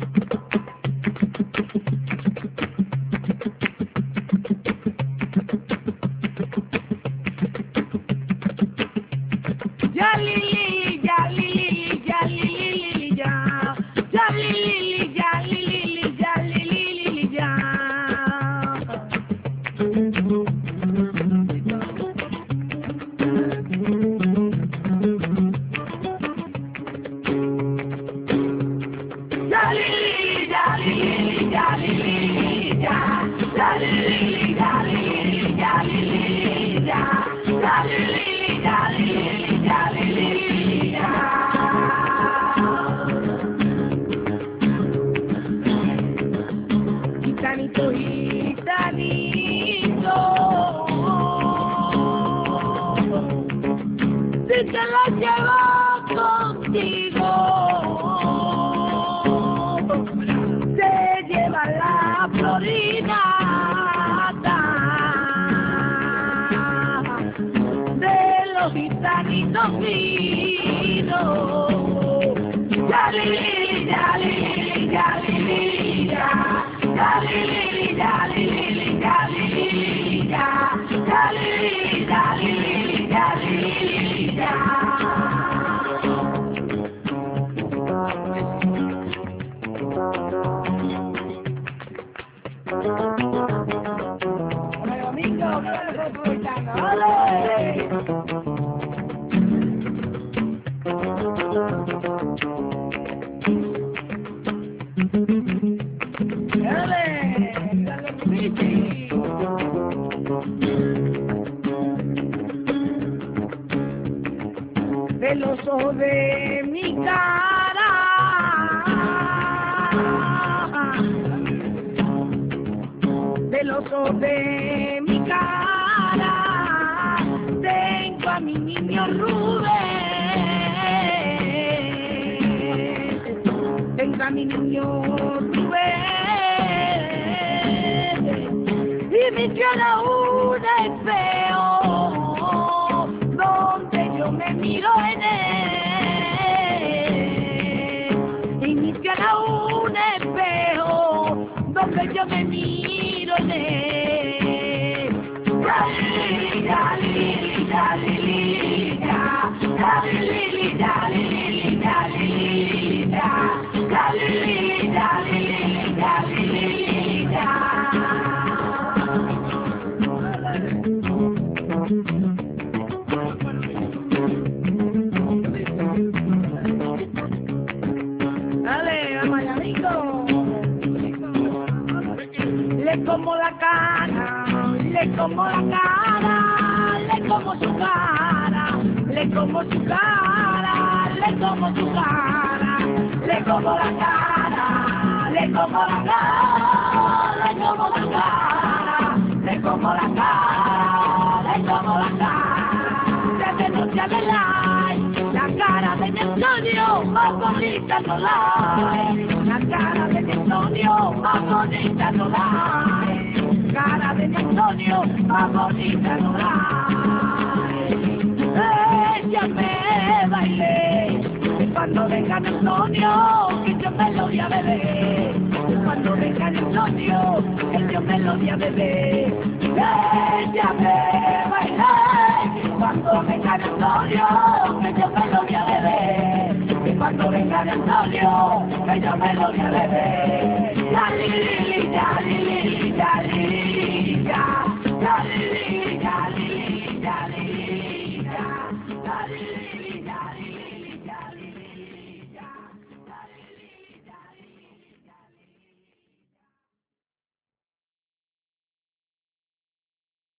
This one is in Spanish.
Ya Lili, ya Lili, ya Lili, ya. Ya Lili, ya Lili, ya Lili, ya. Ya Lili, ya Lili, ya Lili, ya. Ya Lili, ya Lili, ya Lili, ya. Ya Lili, ya Lili, ya Lili, ya. Gitanito, gitanito, si te lo llevas contigo, te lleva la Florida de los gitanitos finos. Ya Lili, ya Lili, ya Lili, ya. Ya Lili, ya Lili, ya Lili, ya. Ya Lili, ya Lili, ya Lili, ya. Hola, domingo, ¡ole! De los ojos de mi cara, de los ojos de mi cara, tengo a mi niño Rubén, tengo a mi niño Rubén, y me tiene un espejo donde yo me miro en él, y me tiene un espejo donde yo me miro en él. Ya Lili, ya Lili, ya Lili, ya. Ya Lili, ya Lili, ya Lili, ya. Ya Lili, ya Lili, ya Lili, ya. Dale, Mayamico. Le como la cara, le como la cara, le como su cara, le como su cara, le como su cara, le como la cara, le como la cara, le como la cara, le como la cara, le como la cara. Desde noche de la cara de mi Antonio, más bonita no la hay. La cara de mi Antonio, más bonita no la hay. Cara de mi Antonio, más bonita no la hay. Ella me bailé, cuando venga mi Antonio, que yo me lo voy a beber. Cuando venga mi Antonio, que yo me lo voy a beber. Ella me bailé, cuando venga mi Antonio, que yo me lo voy a beber. Y cuando venga mi Antonio, que yo me lo voy a beber. La